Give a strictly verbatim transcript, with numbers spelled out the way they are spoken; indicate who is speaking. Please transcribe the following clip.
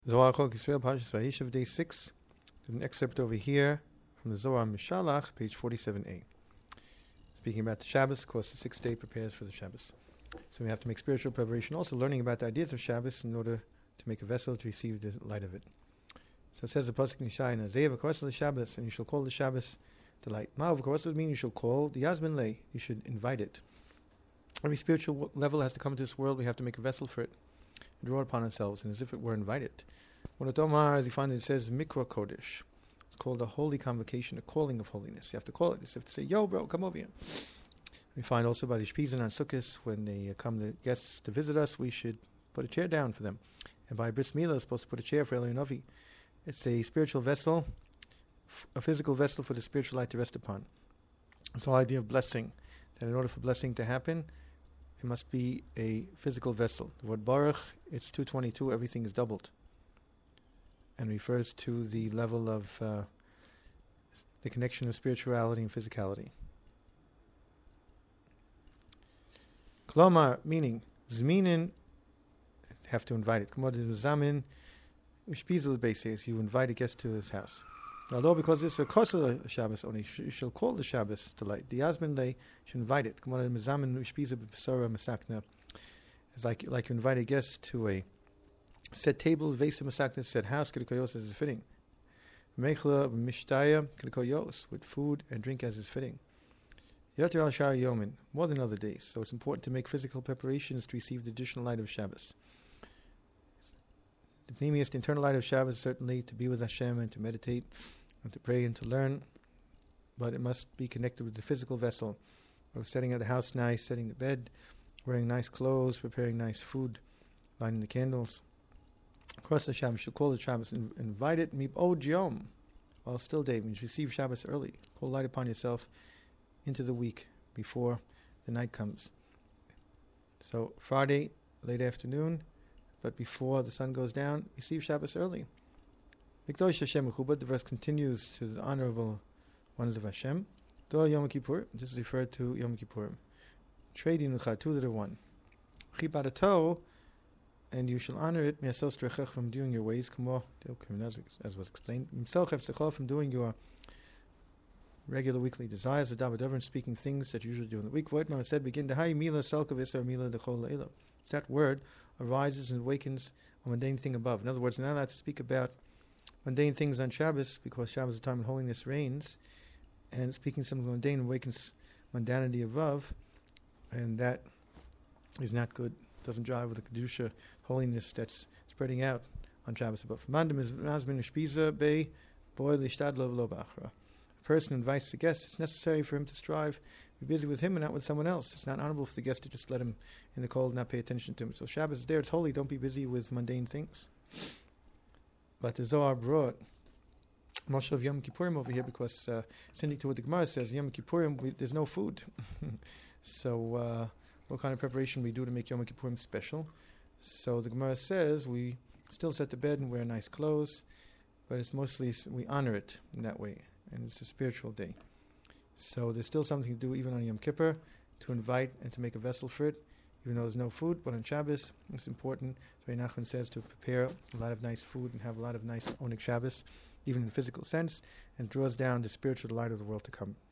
Speaker 1: Zohar Chok Yisrael, Parshas Vayishav, day six. An excerpt over here from the Zohar Mishalach, page forty-seven a. Speaking about the Shabbos, of course, the sixth day prepares for the Shabbos. So we have to make spiritual preparation, also learning about the ideas of Shabbos in order to make a vessel to receive the light of it. So it says the pasuk Nishai in Isaiah, of course, the Shabbos, and you shall call the Shabbos the light. Now, of course, it means you shall call the Yasmin Lei. You should invite it. Every spiritual w- level has to come to this world. We have to make a vessel for it, and draw it upon ourselves, and as if it were invited. When it Omar, as you find it, it says Mikra Kodesh. It's called a holy convocation, a calling of holiness. You have to call it. You have to say, "Yo, bro, come over here." We find also by the Shpizin on Sukkot, when they uh, come, the guests to visit us, we should put a chair down for them. And by Bris Milah, is supposed to put a chair for Eli Novi. It's a spiritual vessel, f- a physical vessel for the spiritual light to rest upon. It's the whole idea of blessing, that in order for blessing to happen, it must be a physical vessel. The word Baruch, it's two twenty-two, everything is doubled, and refers to the level of uh, the connection of spirituality and physicality. Klomar, meaning, Zminin, have to invite it. K'mod Zamin, Ushpizal basis, you invite a guest to his house. Although because this is a Shabbos only, you shall call the Shabbos to light. The Yasmin Lei should invite it. K'mod Zamin, Ushpizal b'Pesora Masakna. It's like, like you invite a guest to a set table, Vesa Masakna, set house, Kedikoyos as is fitting. Mechla Mishtaya, Kedikoyos, with food and drink as is fitting. Yoter al Shar Yomin, more than other days. So it's important to make physical preparations to receive the additional light of Shabbos. The pneumiest internal light of Shabbos is certainly to be with Hashem and to meditate and to pray and to learn, but it must be connected with the physical vessel of setting up the house nice, setting the bed, wearing nice clothes, preparing nice food, lighting the candles. Across the Shabbos, should call the Shabbos and invite it, mip od yom, while still day, means receive Shabbos early. Call light upon yourself into the week before the night comes. So Friday, late afternoon, but before the sun goes down, receive Shabbos early. Mikdosh Hashem Mechubad, the verse continues to the honorable ones of Hashem. Do Yom Kippur, this is referred to Yom Kippurim. Trading Nucha, two that are one. Chibadato, and you shall honor it, Miasel Strechech, from doing your ways, as was explained. Mimsel from doing your regular weekly desires, or dabadover, and speaking things that you usually do in the week. Voitman said, begin to hay mila selkav isar mila dechol leila. That word arises and awakens a mundane thing above. In other words, you're not allowed to speak about mundane things on Shabbos, because Shabbos is a time when holiness reigns, and speaking something mundane awakens mundanity above, and that is not good. It doesn't jive with the kedusha holiness that's spreading out on Shabbos above. Mandim is nazmin ushpiza bei boy lishtadlo v'lo b'achra. A person invites the guest, it's necessary for him to strive, be busy with him and not with someone else. It's not honorable for the guest to just let him in the cold and not pay attention to him. So Shabbos is there, it's holy, don't be busy with mundane things. But the Zohar brought Moshe of Yom Kippurim over here, because uh, sending to what the Gemara says, Yom Kippurim, we, there's no food. so uh, what kind of preparation we do to make Yom Kippurim special? So the Gemara says we still set the bed and wear nice clothes, but it's mostly, we honor it in that way. And it's a spiritual day. So there's still something to do even on Yom Kippur, to invite and to make a vessel for it, even though there's no food. But on Shabbos, it's important. So Nachman says to prepare a lot of nice food and have a lot of nice Onik Shabbos, even in the physical sense, and draws down the spiritual light of the world to come.